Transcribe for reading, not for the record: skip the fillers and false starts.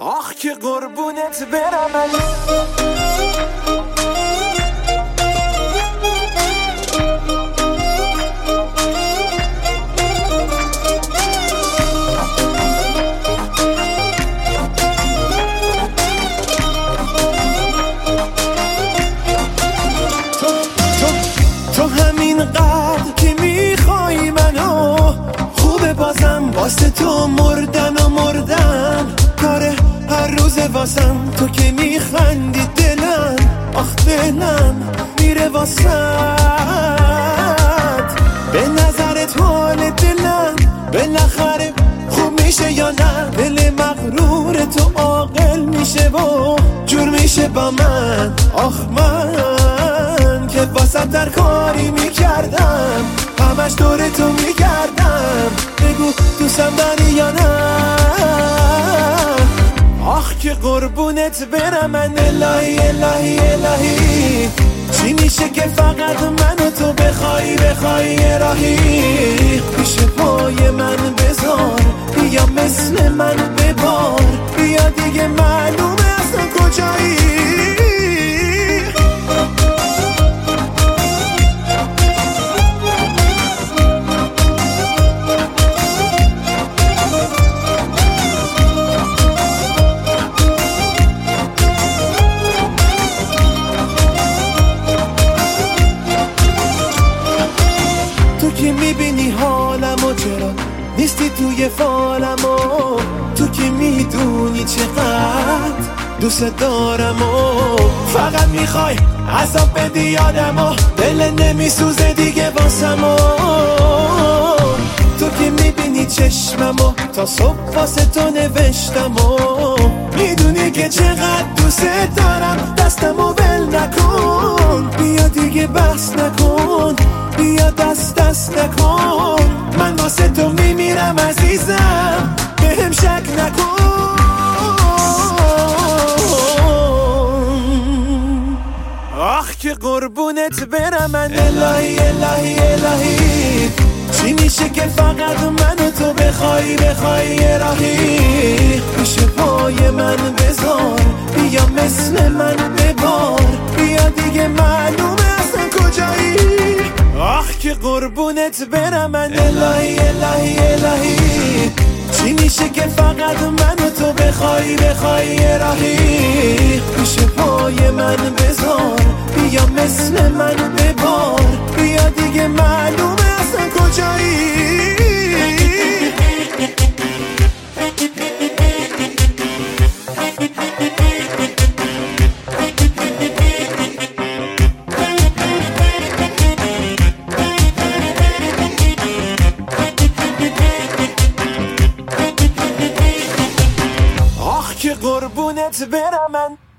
آخ که قربونت برم من. تو همین قدر که میخوای منو، خوبه بازم واسه تو مردن کاره هر روز واسم. تو که میخندی دلم، آخ دلم میره واسط. به نظرت حال دلم بالاخره خوب میشه یا نه؟ دل مغرور تو عاقل میشه و جور میشه با من. آخ من که واسه در کاری میکردم، همش دور تو میگردم. بگو دوستم داری یا نه؟ آخ که قربونت برم من. الهی الهی الهی، چی میشه که فقط من و تو بخوای راهی؟ پیش پای من بذار، بیا مثل من ببار، بیا دیگه معلومه اصلا کجایی. تو که میبینی حالمو، چرا نیستی توی فالمو؟ تو که میدونی چقدر دوست دارمو، فقط میخوای عذاب بدی یادمو، دل نمیسوزه دیگه واسمو. تو که میبینی چشممو، تا صبح واسه تو نوشتمو، میدونی که چقدر دوست دارم، دستمو ول نکن، بیا دیگه بحث نکن، بیا دست نکن. من واسه تو میمیرم عزیزم، بهم شک نکن. آخ که قربونت برم من. الهی الهی الهی، چی میشه که فقط من و تو بخوای راهی؟ پیش پای من بذار، بیا مثل من ببار، بیا دیگه معلومه اصلا کجایی. آخ که قربونت برم من. الهی الهی الهی، چی میشه که فقط من و تو بخوای راهی؟ پیش پای من بذار، بیا مثل من ببار، بیا دیگه معلومه اصلا کجایی. آخ که قربونت برم من.